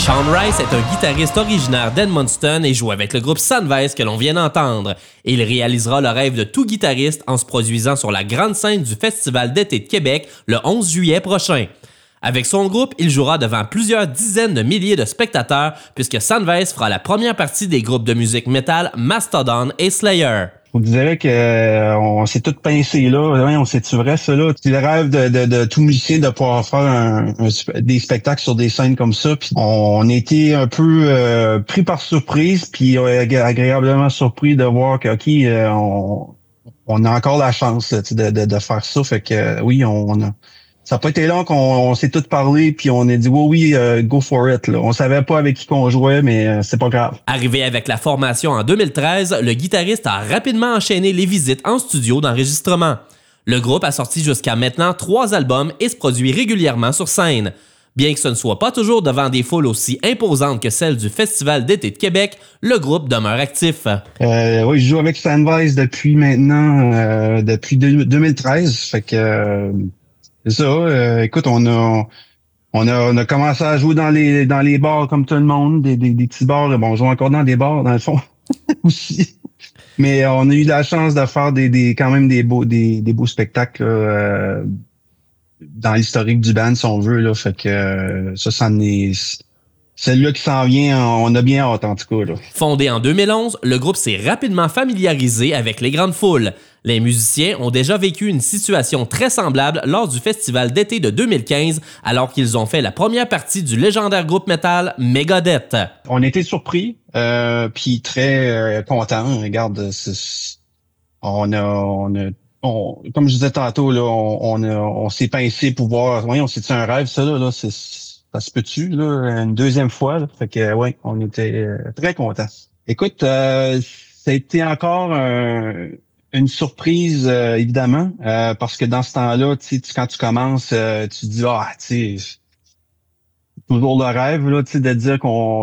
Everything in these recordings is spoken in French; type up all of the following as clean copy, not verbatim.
Sean Rice est un guitariste originaire d'Edmundston et joue avec le groupe Sunrise que l'on vient d'entendre. Et il réalisera le rêve de tout guitariste en se produisant sur la grande scène du Festival d'été de Québec le 11 juillet prochain. Avec son groupe, il jouera devant plusieurs dizaines de milliers de spectateurs puisque Sunrise fera la première partie des groupes de musique metal Mastodon et Slayer. On dirait que on s'est tout pincé là. Ouais, on sait-tu vrai ça là? C'est le rêve de tout musicien de pouvoir faire des spectacles sur des scènes comme ça. Puis on a été un peu pris par surprise, puis agréablement surpris de voir que on a encore la chance de faire ça. Fait que oui, ça n'a pas été long qu'on s'est tous parlé, puis on a dit oui, go for it. Là. On savait pas avec qui qu'on jouait, mais c'est pas grave. Arrivé avec la formation en 2013, le guitariste a rapidement enchaîné les visites en studio d'enregistrement. Le groupe a sorti jusqu'à maintenant 3 albums et se produit régulièrement sur scène. Bien que ce ne soit pas toujours devant des foules aussi imposantes que celles du Festival d'été de Québec, le groupe demeure actif. Oui, je joue avec Sunrise depuis maintenant, depuis 2013. Fait que... c'est ça. Écoute, on a commencé à jouer dans les bars comme tout le monde, des petits bars. Bon, on joue encore dans des bars dans le fond aussi. Mais on a eu la chance de faire quand même des beaux spectacles là, dans l'historique du band si on veut là. Fait que ça en est. Celle-là qui s'en vient, on a bien hâte en tout cas. Là. Fondé en 2011, le groupe s'est rapidement familiarisé avec les grandes foules. Les musiciens ont déjà vécu une situation très semblable lors du festival d'été de 2015, alors qu'ils ont fait la première partie du légendaire groupe metal Megadeth. On était surpris, puis très contents. Regarde, comme je disais tantôt, là, on s'est pincé pour voir. Voyons, c'est un rêve ça là, ça se peut-tu là, une deuxième fois. Là, fait que ouais, on était très contents. Écoute, ça a été encore une surprise, évidemment, parce que dans ce temps-là, quand tu commences, tu dis tu sais, toujours le rêve là, tu sais, de dire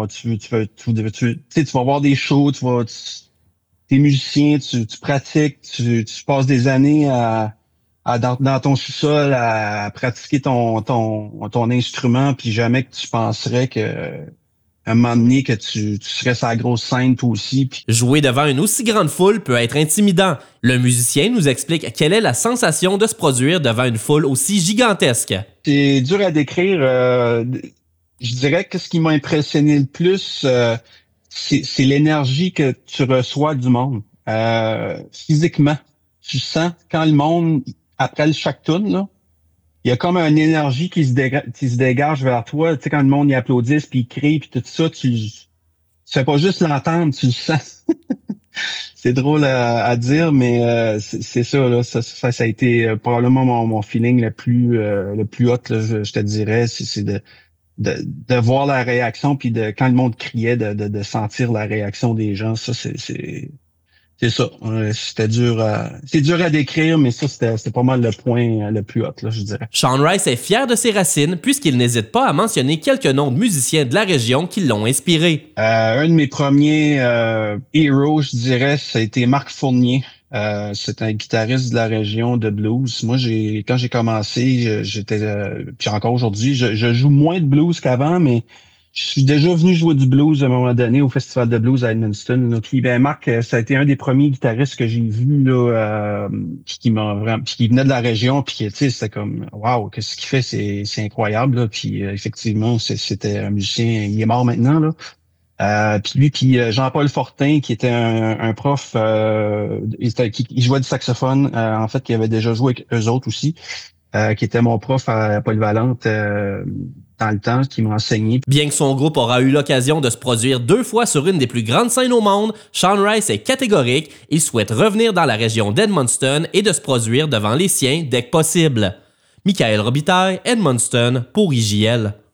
tu vas voir des shows, t'es musicien, tu pratiques, tu passes des années dans ton sous-sol à pratiquer ton instrument, puis jamais que tu penserais que un moment donné que tu serais sur la grosse scène toi aussi. Puis... Jouer devant une aussi grande foule peut être intimidant. Le musicien nous explique quelle est la sensation de se produire devant une foule aussi gigantesque. C'est dur à décrire. Je dirais que ce qui m'a impressionné le plus, c'est l'énergie que tu reçois du monde. Physiquement, tu sens quand le monde, après chaque tune, là, il y a comme une énergie qui se dégage vers toi. Tu sais, quand le monde y applaudisse, puis il crie, puis tout ça, tu fais pas juste l'entendre, tu le sens. C'est drôle à dire, mais c'est ça, là. Ça a été probablement mon feeling le plus hot, là, je te dirais. C'est de voir la réaction, puis quand le monde criait, de sentir la réaction des gens. Ça, c'est ça. C'était c'est dur à décrire, mais ça, c'était pas mal le point le plus hot, là, je dirais. Sean Rice est fier de ses racines puisqu'il n'hésite pas à mentionner quelques noms de musiciens de la région qui l'ont inspiré. Un de mes premiers héros, je dirais, ça a été Marc Fournier. C'est un guitariste de la région de blues. Moi, quand j'ai commencé, j'étais puis encore aujourd'hui, je joue moins de blues qu'avant, mais je suis déjà venu jouer du blues à un moment donné au Festival de blues à Edmundston. Là. Puis Marc, ça a été un des premiers guitaristes que j'ai vu là, qui venait de la région, puis tu sais, c'était comme waouh, qu'est-ce qu'il fait, c'est incroyable. Là. Puis effectivement, c'était un musicien, il est mort maintenant là. Puis Jean-Paul Fortin, qui était un prof, il jouait du saxophone, en fait, qui avait déjà joué avec eux autres aussi, qui était mon prof à Polyvalente dans le temps, qui m'a enseigné. Bien que son groupe aura eu l'occasion de se produire 2 fois sur une des plus grandes scènes au monde, Sean Rice est catégorique, il souhaite revenir dans la région d'Edmundston et de se produire devant les siens dès que possible. Michael Robitaille, Edmundston, pour IJL.